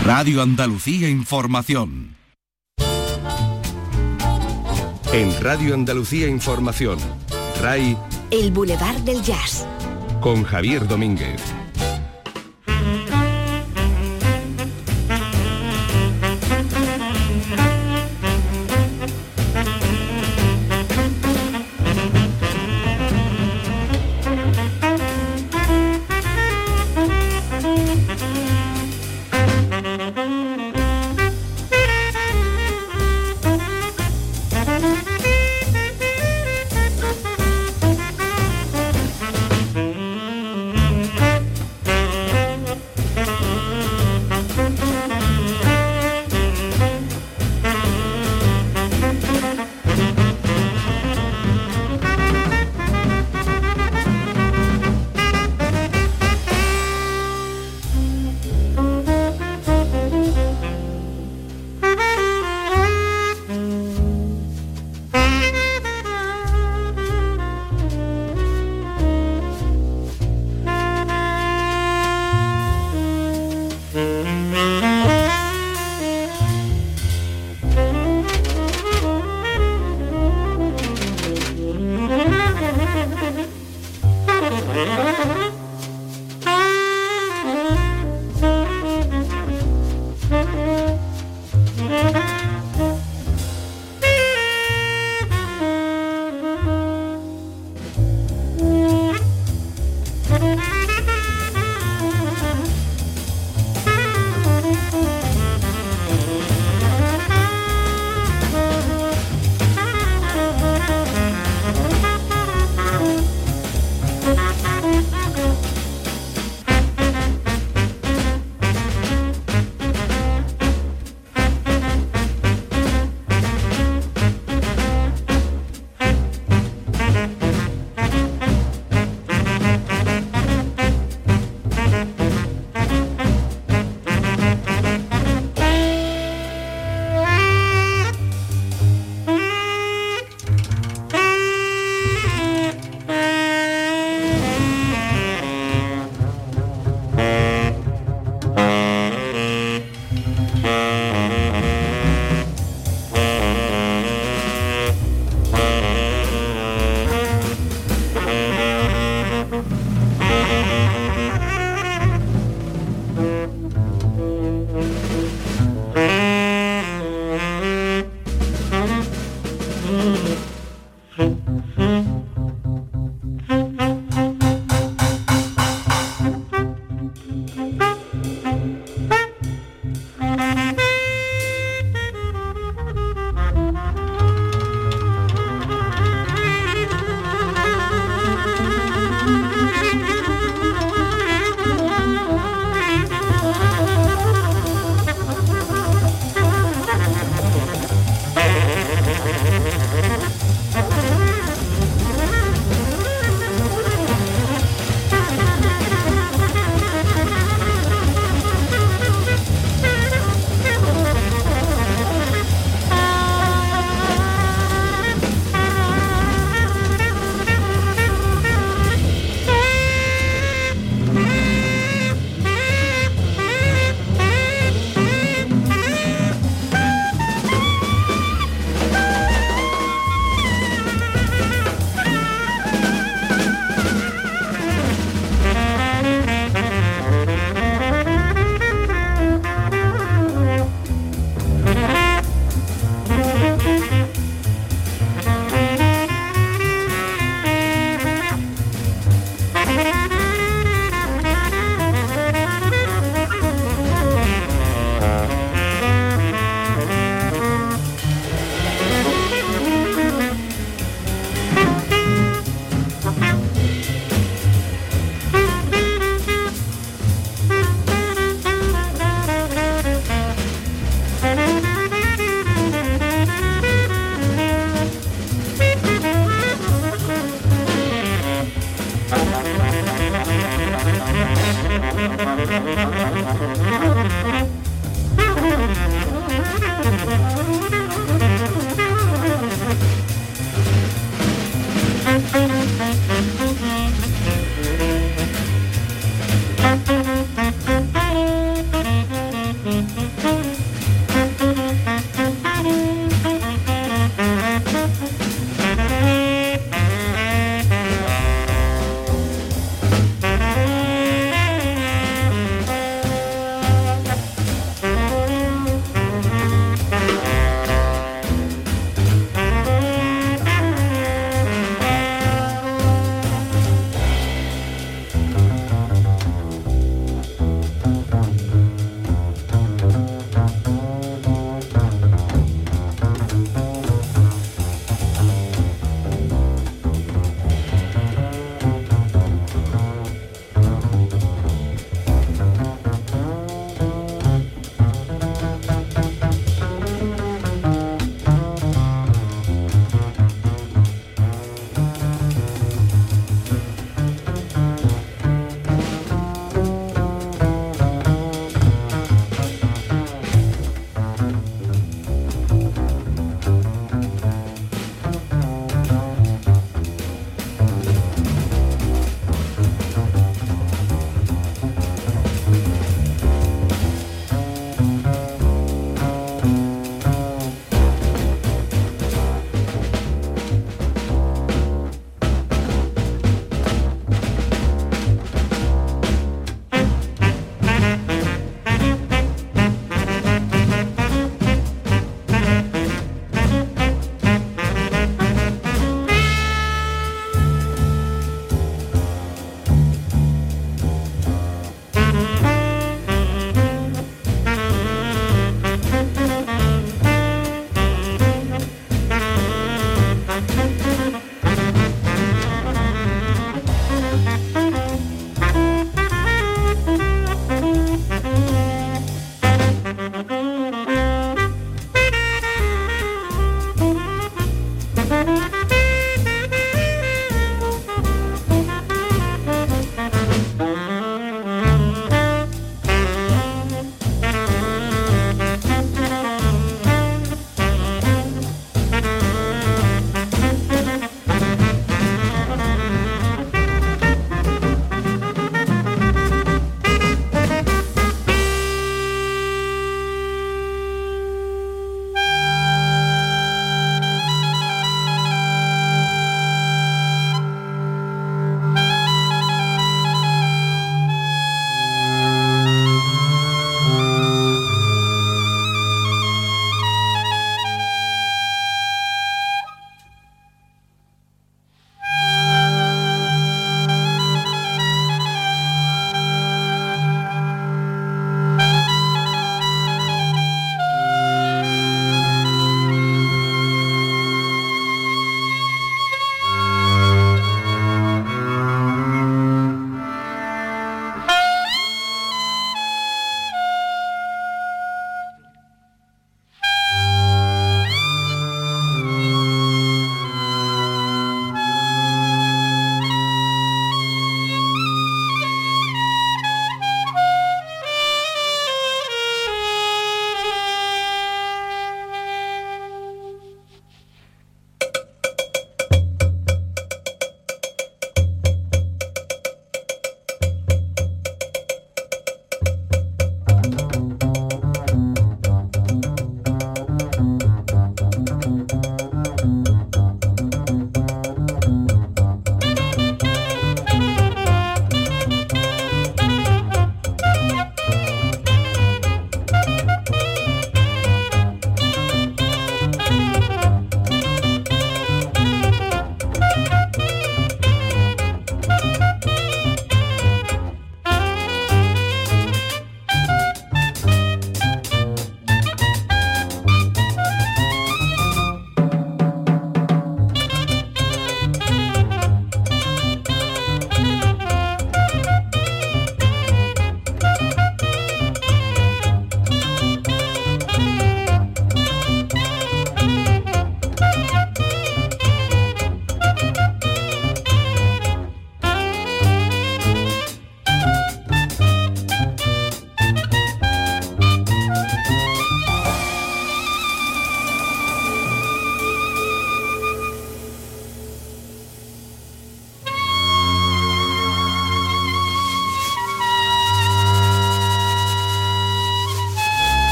Radio Andalucía Información. En Radio Andalucía Información, RAI... El Boulevard del Jazz. Con Javier Domínguez.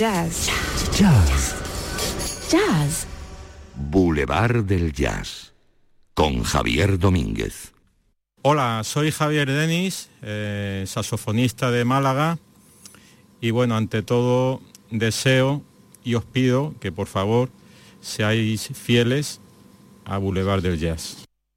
Jazz. Jazz. Jazz. Boulevard del Jazz. Con Javier Domínguez. Hola, soy Javier Denis, saxofonista de Málaga. Y bueno, ante todo deseo y os pido que por favor seáis fieles a Boulevard del Jazz.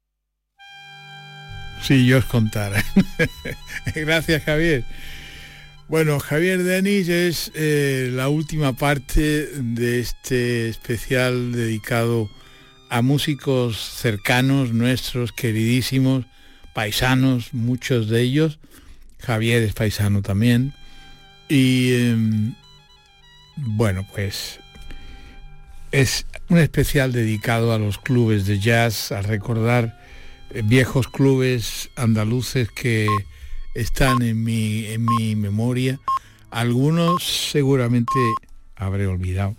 Si yo os contara. Gracias, Javier. Bueno, Javier Denis es la última parte de este especial dedicado a músicos cercanos, nuestros, queridísimos, paisanos, muchos de ellos. Javier es paisano también. Y bueno, pues es un especial dedicado a los clubes de jazz, a recordar viejos clubes andaluces que están en mi memoria. Algunos seguramente habré olvidado,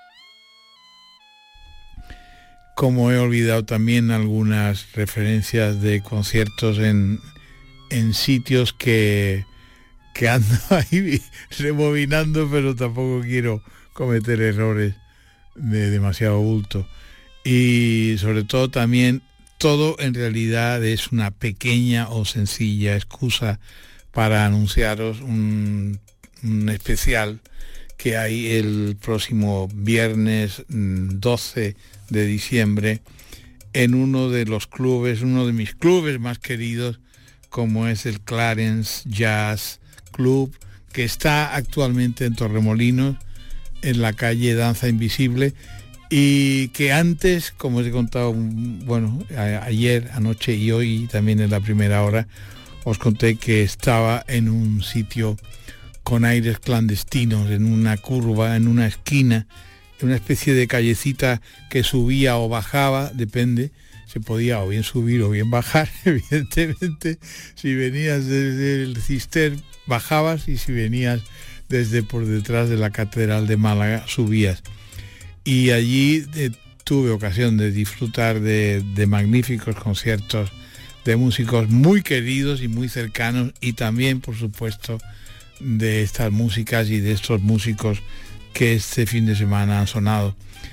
como he olvidado también algunas referencias de conciertos en sitios que ando ahí rebobinando, pero tampoco quiero cometer errores de demasiado bulto. Y sobre todo también, todo en realidad es una pequeña o sencilla excusa para anunciaros un especial que hay el próximo viernes 12 de diciembre en uno de los clubes, uno de mis clubes más queridos, como es el Clarence Jazz Club, que está actualmente en Torremolinos, en la calle Danza Invisible, y que antes, como os he contado, bueno, ayer, anoche y hoy también en la primera hora, os conté que estaba en un sitio con aires clandestinos, en una curva, en una esquina, en una especie de callecita que subía o bajaba, depende, se podía o bien subir o bien bajar, evidentemente. Si venías desde el Cister, bajabas, y si venías desde por detrás de la Catedral de Málaga, subías. Y allí tuve ocasión de disfrutar de magníficos conciertos de músicos muy queridos y muy cercanos, y también, por supuesto, de estas músicas y de estos músicos que este fin de semana han sonado.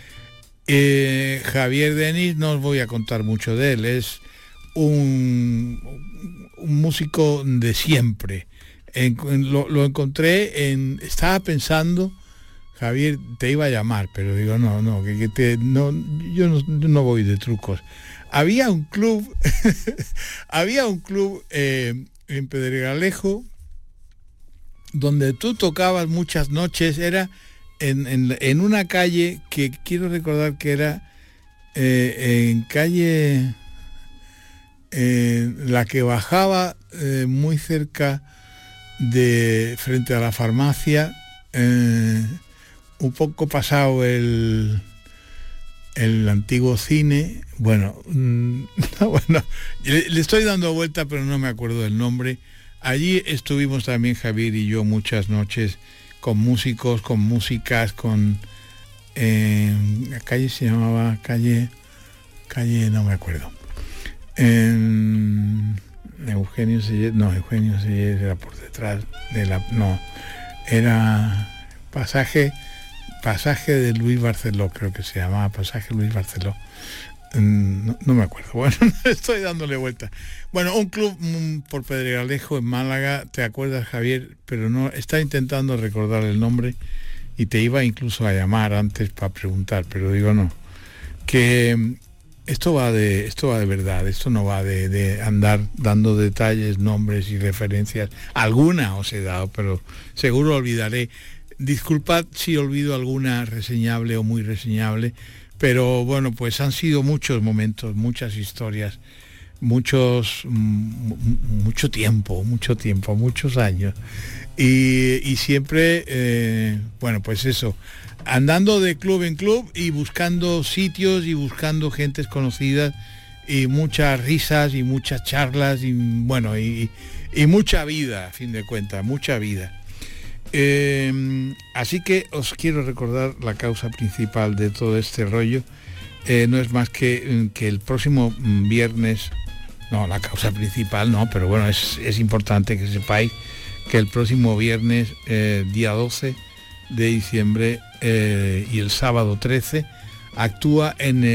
Javier Denis, no os voy a contar mucho de él, es un músico de siempre. Lo encontré estaba pensando, Javier, te iba a llamar, pero digo, yo no voy de trucos. Había un club, en Pedregalejo, donde tú tocabas muchas noches, era en una calle que quiero recordar que era en calle, la que bajaba muy cerca de frente a la farmacia, un poco pasado el antiguo cine. Bueno, le estoy dando vuelta, pero no me acuerdo del nombre. Allí estuvimos también Javier y yo muchas noches con músicos, con músicas, la calle se llamaba calle no me acuerdo. Eugenio Sellés era por detrás de era pasaje de Luis Barceló, creo que se llamaba pasaje Luis Barceló. No me acuerdo, bueno, estoy dándole vuelta. Bueno, un club por Pedregalejo en Málaga, ¿te acuerdas, Javier? Pero no, está intentando recordar el nombre, y te iba incluso a llamar antes para preguntar, pero digo no, que esto va de verdad, esto no va de andar dando detalles, nombres y referencias. Alguna os he dado, pero seguro olvidaré. Disculpad si olvido alguna reseñable o muy reseñable, pero bueno, pues han sido muchos momentos, muchas historias, mucho tiempo, muchos años, y siempre, bueno, pues eso, andando de club en club y buscando sitios y buscando gentes conocidas, y muchas risas y muchas charlas, y bueno, y mucha vida, a fin de cuentas, mucha vida. Así que os quiero recordar la causa principal de todo este rollo. No es más que el próximo viernes, no, la causa principal no, pero bueno, es importante que sepáis que el próximo viernes, día 12 de diciembre y el sábado 13 actúa en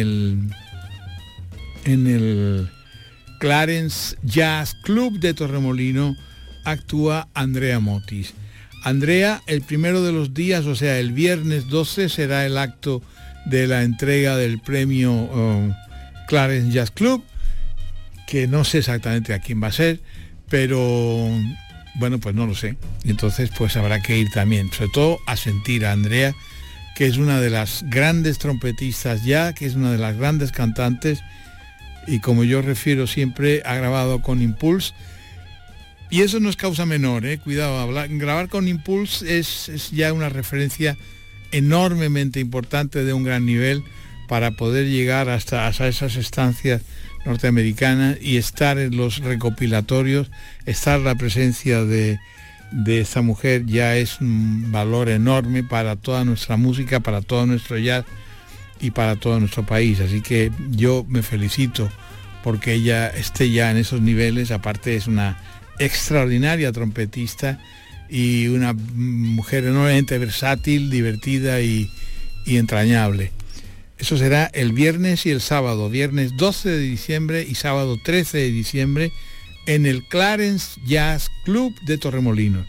el Clarence Jazz Club de Torremolino, actúa Andrea Motis. Andrea, el primero de los días, o sea, el viernes 12, será el acto de la entrega del premio Clarence Jazz Club, que no sé exactamente a quién va a ser, pero bueno, pues no lo sé. Y entonces pues habrá que ir también, sobre todo a sentir a Andrea, que es una de las grandes trompetistas ya, que es una de las grandes cantantes, y como yo refiero siempre, ha grabado con Impulse. Y eso no es causa menor, cuidado, grabar con Impulse es ya una referencia enormemente importante de un gran nivel para poder llegar hasta esas estancias norteamericanas y estar en los recopilatorios, estar la presencia de esta mujer ya es un valor enorme para toda nuestra música, para todo nuestro jazz y para todo nuestro país. Así que yo me felicito porque ella esté ya en esos niveles. Aparte es una extraordinaria trompetista y una mujer enormemente versátil, divertida y entrañable. Eso será el viernes y el sábado, viernes 12 de diciembre y sábado 13 de diciembre en el Clarence Jazz Club de Torremolinos.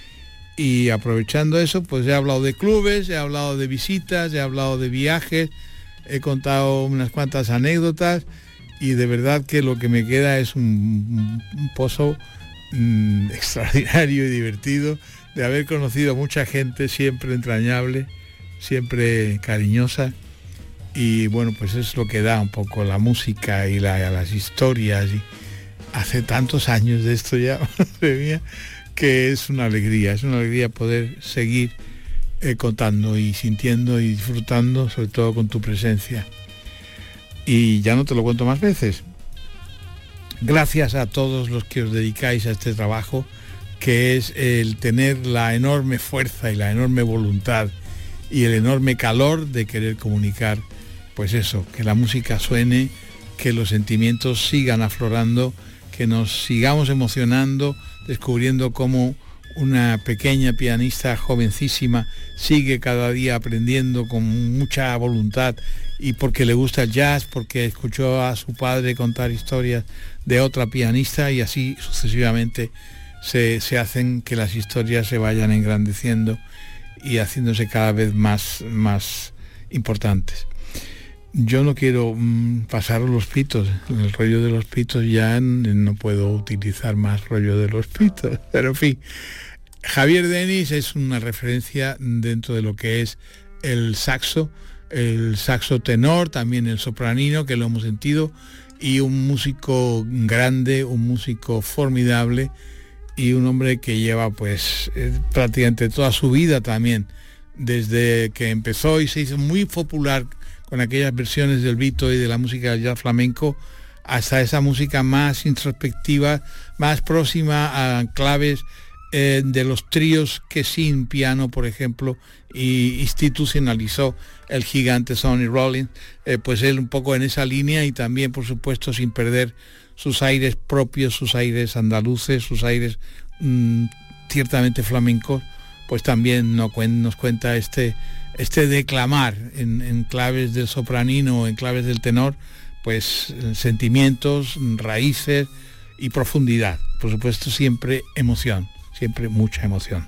Y aprovechando eso, pues he hablado de clubes, he hablado de visitas, he hablado de viajes, he contado unas cuantas anécdotas y de verdad que lo que me queda es un pozo extraordinario y divertido de haber conocido a mucha gente siempre entrañable, siempre cariñosa. Y bueno, pues es lo que da un poco la música y las historias. Y hace tantos años de esto ya, madre mía, que es una alegría poder seguir contando y sintiendo y disfrutando, sobre todo con tu presencia. Y ya no te lo cuento más veces. Gracias a todos los que os dedicáis a este trabajo, que es el tener la enorme fuerza y la enorme voluntad y el enorme calor de querer comunicar, pues eso, que la música suene, que los sentimientos sigan aflorando, que nos sigamos emocionando, descubriendo cómo una pequeña pianista jovencísima sigue cada día aprendiendo con mucha voluntad y porque le gusta el jazz, porque escuchó a su padre contar historias de otra pianista y así sucesivamente se hacen que las historias se vayan engrandeciendo y haciéndose cada vez más importantes. Yo no quiero pasar los pitos, el rollo de los pitos ya no puedo utilizar más rollo de los pitos, pero en fin, Javier Denis es una referencia dentro de lo que es el saxo tenor, también el sopranino, que lo hemos sentido, y un músico grande, un músico formidable y un hombre que lleva pues prácticamente toda su vida también, desde que empezó y se hizo muy popular con aquellas versiones del Vito y de la música del jazz flamenco, hasta esa música más introspectiva, más próxima a claves de los tríos que sin piano, por ejemplo, y institucionalizó el gigante Sonny Rollins, pues él un poco en esa línea y también, por supuesto, sin perder sus aires propios, sus aires andaluces, sus aires ciertamente flamencos, pues también nos cuenta este declamar en claves del sopranino o en claves del tenor, pues sentimientos, raíces y profundidad. Por supuesto, siempre emoción, siempre mucha emoción.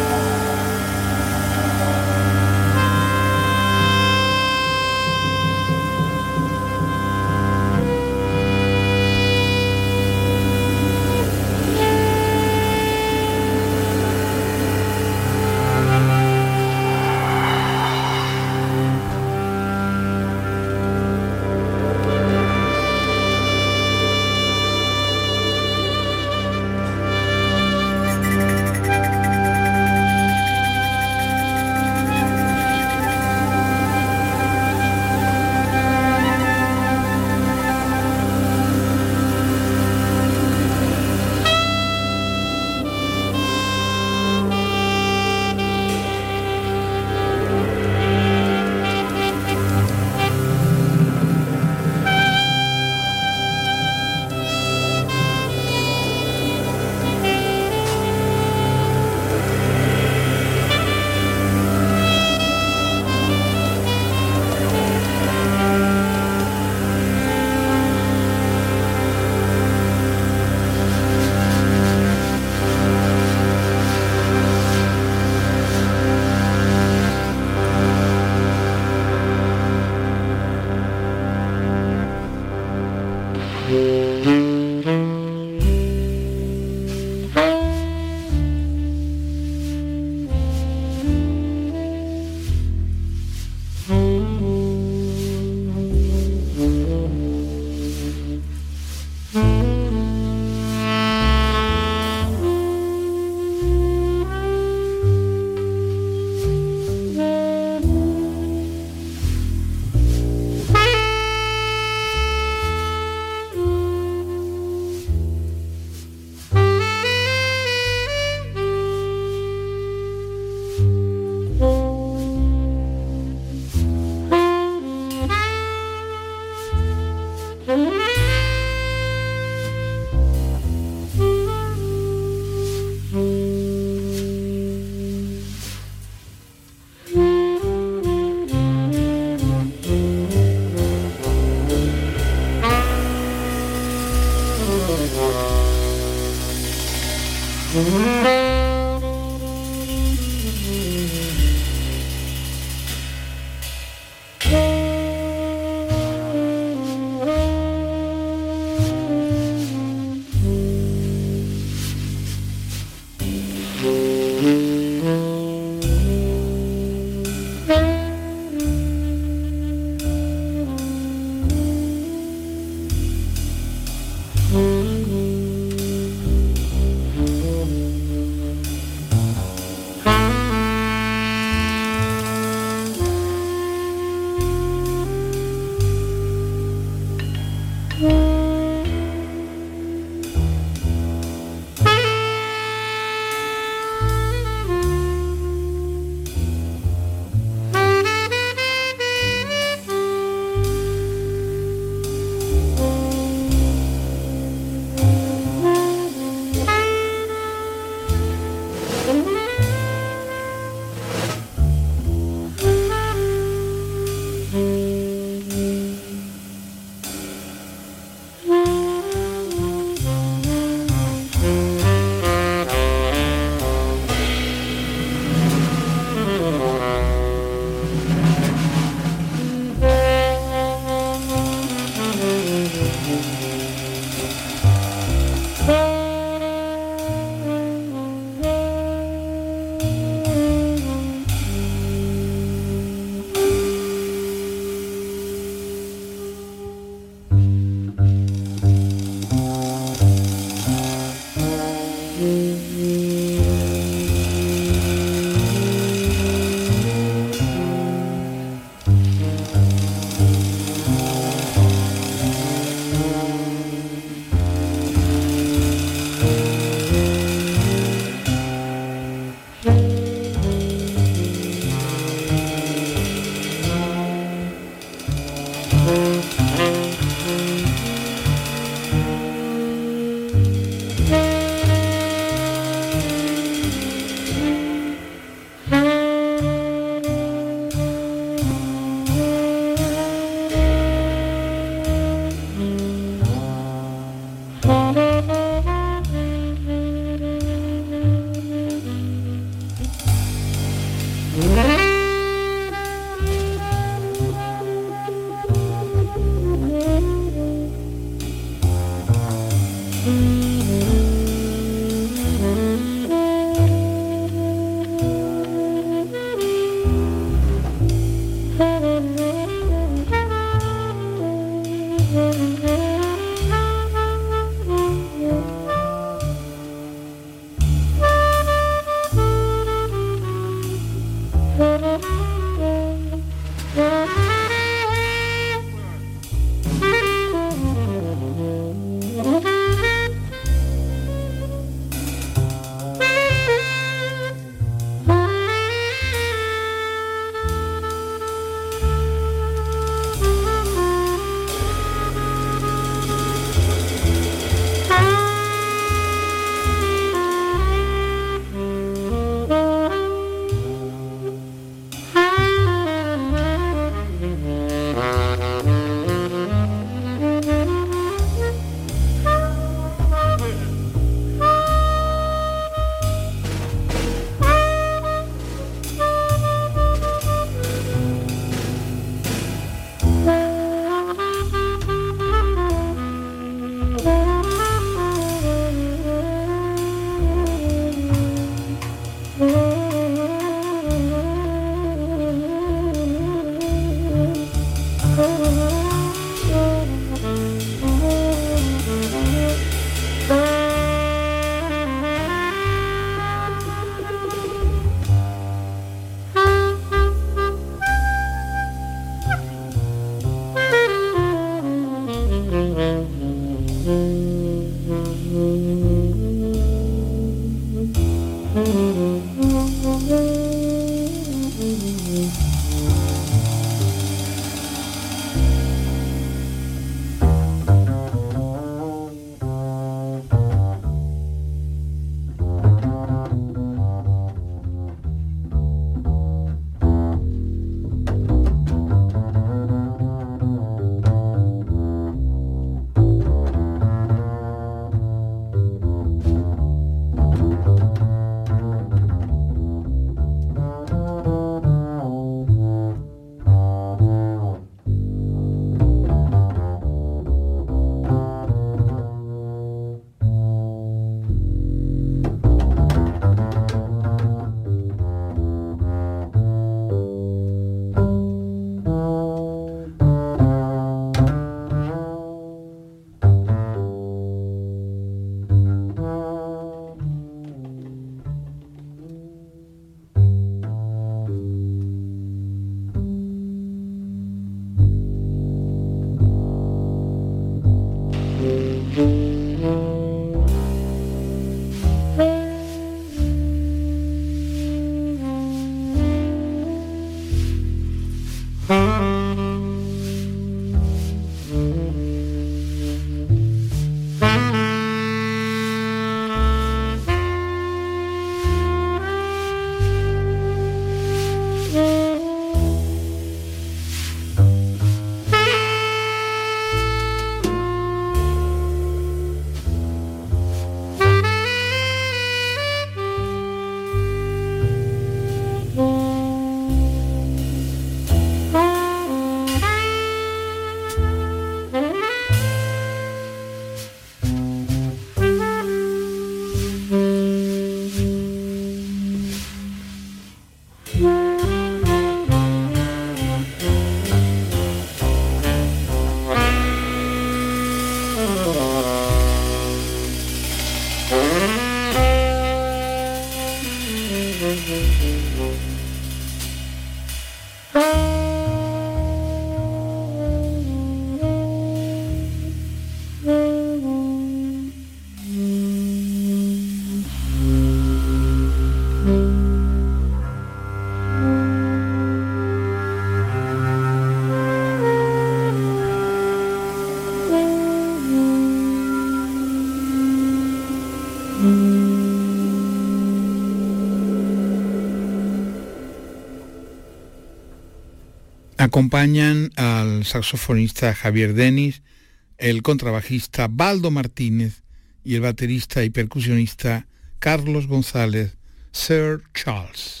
Acompañan al saxofonista Javier Denis, el contrabajista Baldo Martínez y el baterista y percusionista Carlos González, Sir Charles.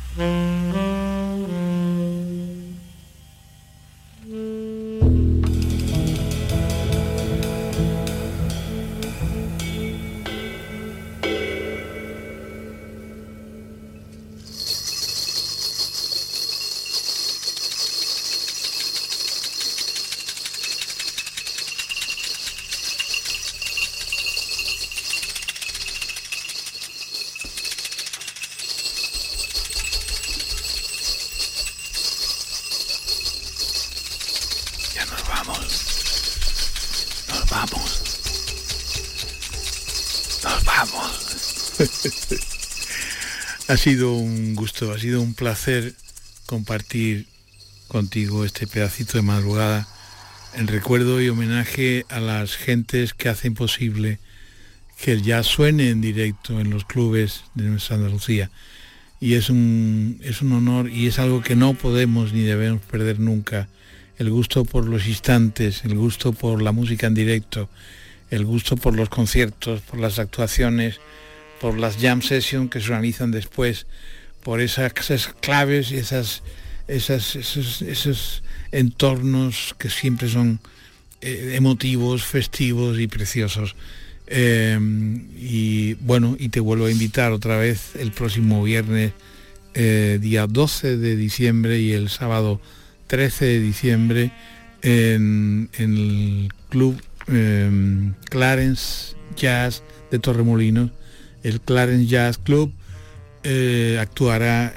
Ha sido un gusto, ha sido un placer compartir contigo este pedacito de madrugada en recuerdo y homenaje a las gentes que hacen posible que el jazz suene en directo en los clubes de nuestra Andalucía. Y es un honor y es algo que no podemos ni debemos perder nunca. El gusto por los instantes, el gusto por la música en directo, el gusto por los conciertos, por las actuaciones, por las jam sessions que se organizan después, por esas claves y esos entornos que siempre son emotivos, festivos y preciosos. Y bueno, y te vuelvo a invitar otra vez el próximo viernes, día 12 de diciembre y el sábado 13 de diciembre en el Club Clarence Jazz de Torremolinos. El Clarence Jazz Club actuará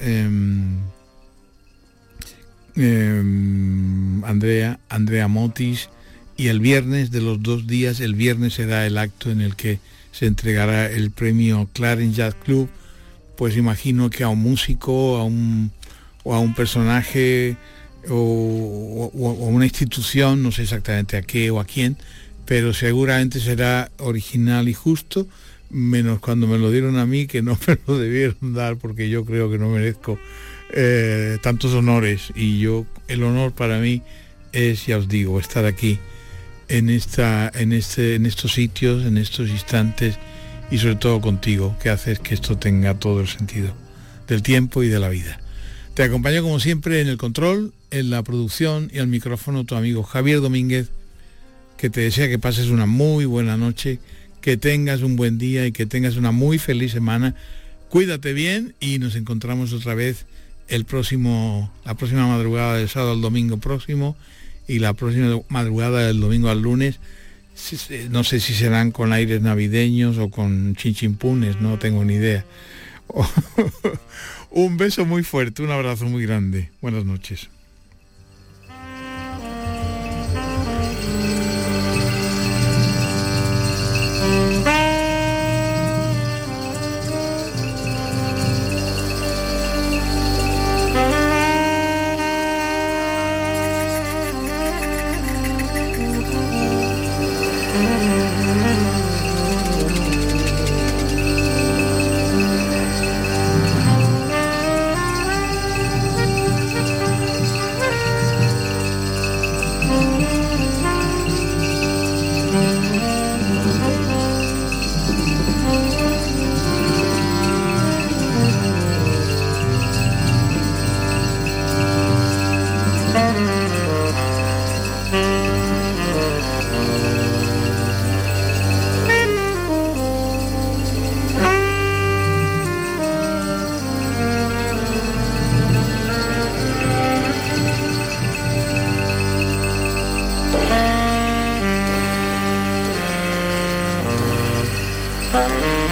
Andrea Motis, y el viernes de los 2 días, el viernes será el acto en el que se entregará el premio Clarence Jazz Club. Pues imagino que a un músico, a un personaje o a una institución, no sé exactamente a qué o a quién, pero seguramente será original y justo, menos cuando me lo dieron a mí, que no me lo debieron dar porque yo creo que no merezco tantos honores. Y el honor para mí es, ya os digo, estar aquí en estos sitios, en estos instantes, y sobre todo contigo, que haces que esto tenga todo el sentido del tiempo y de la vida. Te acompaño como siempre en el control, en la producción y al micrófono tu amigo Javier Domínguez, que te desea que pases una muy buena noche, que tengas un buen día y que tengas una muy feliz semana. Cuídate bien y nos encontramos otra vez la próxima madrugada del sábado al domingo próximo, y la próxima madrugada del domingo al lunes. No sé si serán con aires navideños o con chinchimpunes, no tengo ni idea. Un beso muy fuerte, un abrazo muy grande. Buenas noches. Bye.